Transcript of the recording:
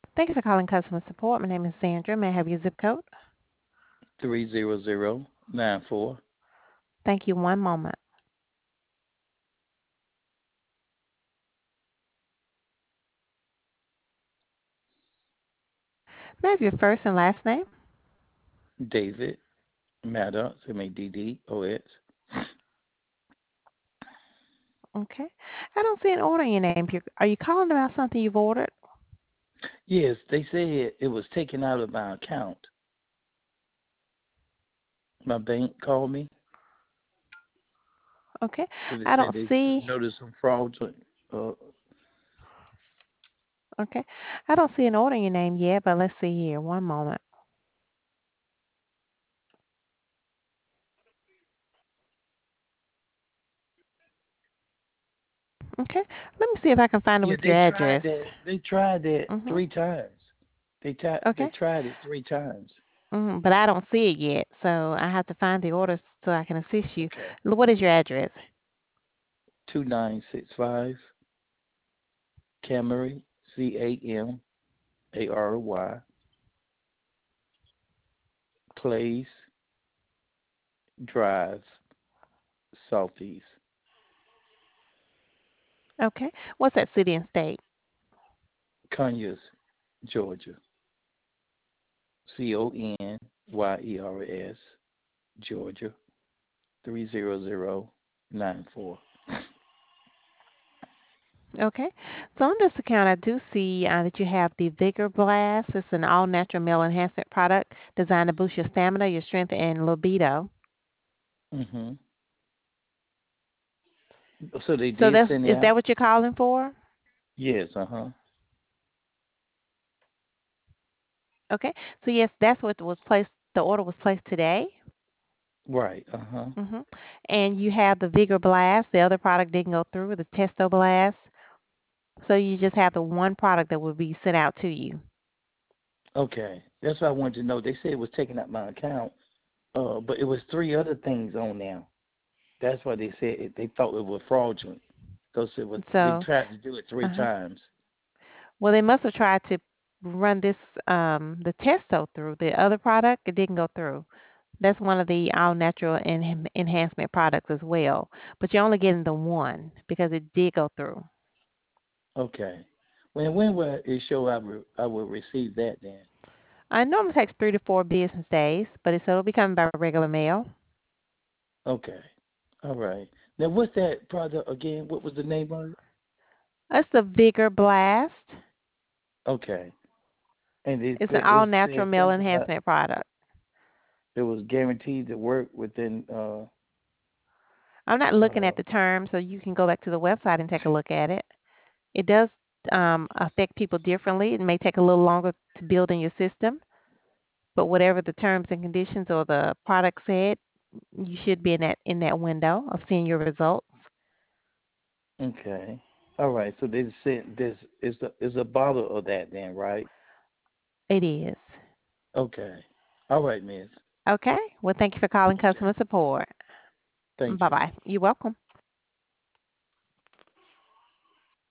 Thank you for calling customer support. My name is Sandra. May I have your zip code? 30094. Thank you. One moment. May I have your first and last name? David Maddox, Maddos. Okay. I don't see an order in your name. Are you calling about something you've ordered? Yes, they said it was taken out of my account. My bank called me. Okay. So they I said don't they see. noticed some fraudulent. Uh, Okay. I don't see an order in your name yet, but let's see here. One moment. Okay. Let me see if I can find it yeah, with your address. They tried that Mhm. 3 times. They Okay. tried it 3 times. But I don't see it yet, so I have to find the order so I can assist you. Okay. What is your address? 2965 Camry, Camary Place Drive, Southeast, Okay. What's that city and state? Conyers, Georgia. Conyers, Georgia 30094. Okay. So on this account, I do see that you have the Vigor Blast. It's an all-natural male enhancement product designed to boost your stamina, your strength, and libido. Mhm. So they So did that's send it is that out? what you're calling for? Yes, uh-huh. Okay. So yes, that's what was placed. The order was placed today. Right, uh-huh. hmm And you have the Vigor Blast. The other product didn't go through, the Testo Blast. So you just have the one product that will be sent out to you. Okay. That's what I wanted to know. They said it was taken out my account, but it was 3 other things on there. That's why they said they thought it was fraudulent because they So, tried to do it three uh-huh. times. Well, they must have tried to run this the Testo through. The other product, it didn't go through. That's one of the all natural enhancement products as well. But you're only getting the one because it did go through. Okay. When will it show I will receive that then? I normally takes 3 to 4 business days, but it'll be coming by regular mail. Okay. All right. Now, what's that product again? What was the name of it? That's the Vigor Blast. Okay. And It's an all it natural said male something about enhancement product. it was guaranteed to work within. I'm not looking Uh, at the terms, so you can go back to the website and take a look at it. It does affect people differently. It may take a little longer to build in your system, but whatever the terms and conditions or the product said, you should be in that window of seeing your results. okay. All right. So they said this is a bottle of that then, right? It is. Okay. All right, Miss. Okay. Well, thank you for calling Okay. customer support. Thank Bye you. bye. You're welcome.